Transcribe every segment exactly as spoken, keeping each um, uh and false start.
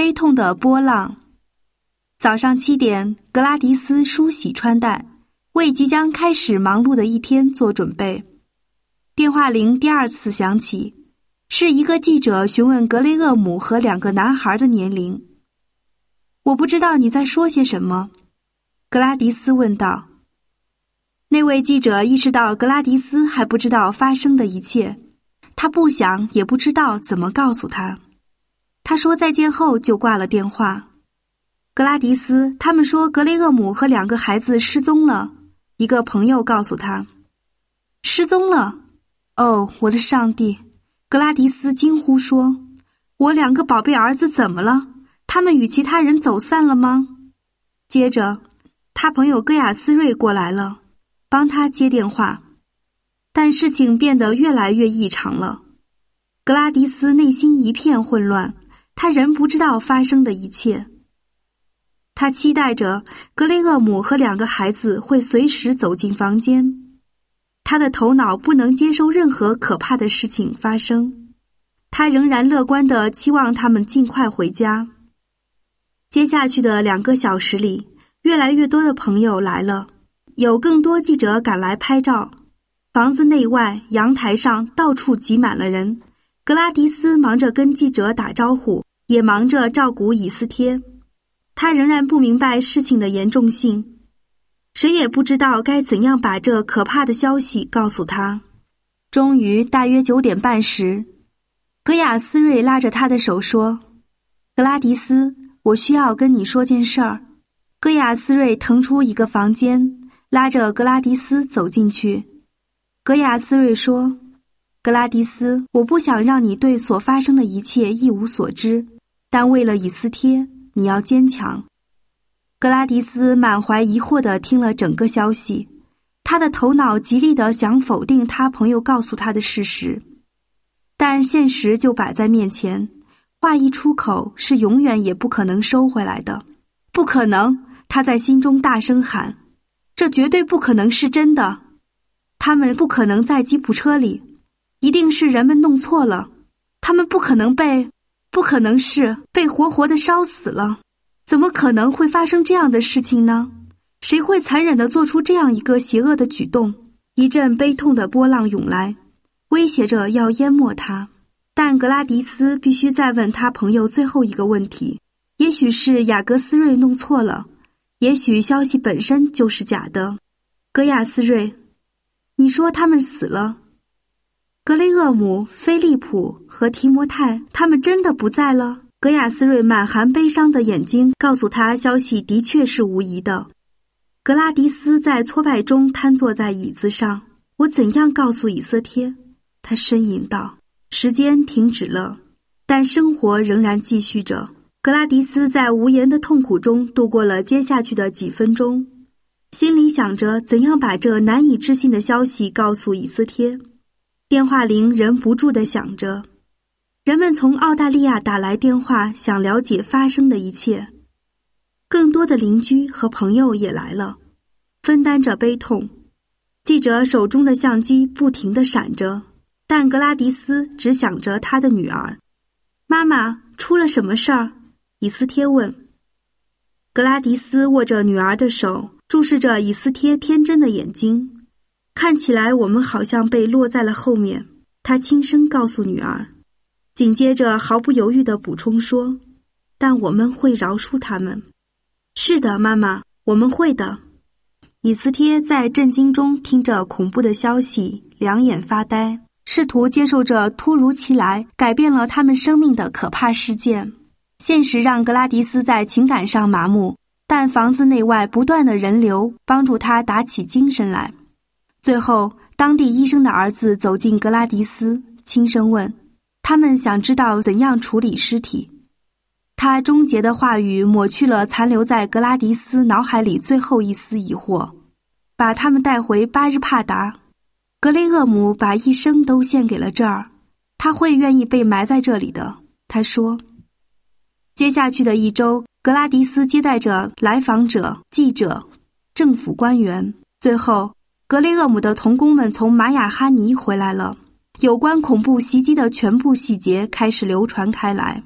悲痛的波浪。早上七点，格拉迪斯梳洗穿戴，为即将开始忙碌的一天做准备。电话铃第二次响起，是一个记者询问格雷厄姆和两个男孩的年龄。我不知道你在说些什么，格拉迪斯问道。那位记者意识到格拉迪斯还不知道发生的一切，他不想也不知道怎么告诉他。他说再见后就挂了电话。格拉迪斯，他们说格雷厄姆和两个孩子失踪了，一个朋友告诉他。失踪了？哦，我的上帝！格拉迪斯惊呼说，我两个宝贝儿子怎么了？他们与其他人走散了吗？接着，他朋友戈亚斯瑞过来了，帮他接电话。但事情变得越来越异常了。格拉迪斯内心一片混乱，他仍不知道发生的一切。他期待着格雷厄姆和两个孩子会随时走进房间。他的头脑不能接受任何可怕的事情发生。他仍然乐观地期望他们尽快回家。接下去的两个小时里，越来越多的朋友来了，有更多记者赶来拍照。房子内外、阳台上到处挤满了人。格拉迪斯忙着跟记者打招呼，也忙着照顾以斯帖。他仍然不明白事情的严重性，谁也不知道该怎样把这可怕的消息告诉他。终于，大约九点半时，格亚斯瑞拉着他的手说：“格拉迪斯，我需要跟你说件事儿。”戈亚斯瑞腾出一个房间，拉着格拉迪斯走进去。戈亚斯瑞说：“格拉迪斯，我不想让你对所发生的一切一无所知，但为了以斯帖，你要坚强。”格拉迪斯满怀疑惑地听了整个消息，他的头脑极力地想否定他朋友告诉他的事实，但现实就摆在面前，话一出口是永远也不可能收回来的。不可能，他在心中大声喊，这绝对不可能是真的。他们不可能在吉普车里，一定是人们弄错了。他们不可能被，不可能是被活活的烧死了。怎么可能会发生这样的事情呢？谁会残忍地做出这样一个邪恶的举动？一阵悲痛的波浪涌来，威胁着要淹没他。但格拉迪斯必须再问他朋友最后一个问题，也许是雅各斯瑞弄错了，也许消息本身就是假的。戈亚斯瑞，你说他们死了？格雷厄姆、菲利普和提摩太，他们真的不在了？戈亚斯瑞满含悲伤的眼睛告诉他，消息的确是无疑的。格拉迪斯在挫败中瘫坐在椅子上。我怎样告诉以斯帖？他呻吟道。时间停止了，但生活仍然继续着。格拉迪斯在无言的痛苦中度过了接下去的几分钟，心里想着怎样把这难以置信的消息告诉以斯帖。电话铃仍不住地响着，人们从澳大利亚打来电话，想了解发生的一切。更多的邻居和朋友也来了，分担着悲痛。记者手中的相机不停地闪着，但格拉迪斯只想着他的女儿。妈妈，出了什么事儿？以斯帖问。格拉迪斯握着女儿的手，注视着以斯帖天真的眼睛。看起来我们好像被落在了后面，他轻声告诉女儿。紧接着毫不犹豫地补充说，但我们会饶恕他们。是的，妈妈，我们会的。以斯帖在震惊中听着恐怖的消息，两眼发呆，试图接受着突如其来改变了他们生命的可怕事件。现实让格拉迪斯在情感上麻木，但房子内外不断的人流帮助他打起精神来。最后，当地医生的儿子走进格拉迪斯，轻声问，他们想知道怎样处理尸体。他终结的话语抹去了残留在格拉迪斯脑海里最后一丝疑惑。把他们带回巴日帕达。格雷厄姆把一生都献给了这儿，他会愿意被埋在这里的，他说。接下去的一周，格拉迪斯接待着来访者、记者、政府官员。最后，格雷厄姆的同工们从玛雅哈尼回来了，有关恐怖袭击的全部细节开始流传开来。格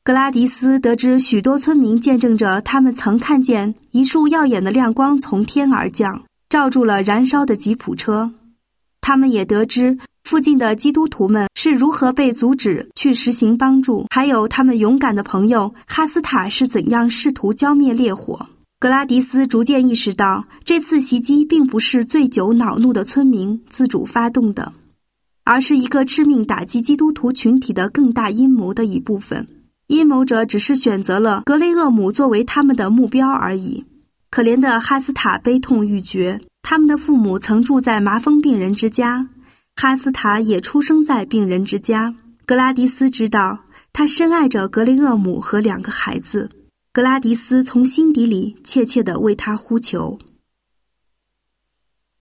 格拉迪斯得知许多村民见证着他们曾看见一束耀眼的亮光从天而降，照住了燃烧的吉普车。他们也得知附近的基督徒们是如何被阻止去实行帮助，还有他们勇敢的朋友哈斯塔是怎样试图浇灭烈火。格拉迪斯逐渐意识到，这次袭击并不是醉酒恼怒的村民自主发动的，而是一个致命打击基督徒群体的更大阴谋的一部分。阴谋者只是选择了格雷厄姆作为他们的目标而已。可怜的哈斯塔悲痛欲绝，他们的父母曾住在麻风病人之家，哈斯塔也出生在病人之家。格拉迪斯知道，他深爱着格雷厄姆和两个孩子。格拉迪斯从心底里切切地为他呼求。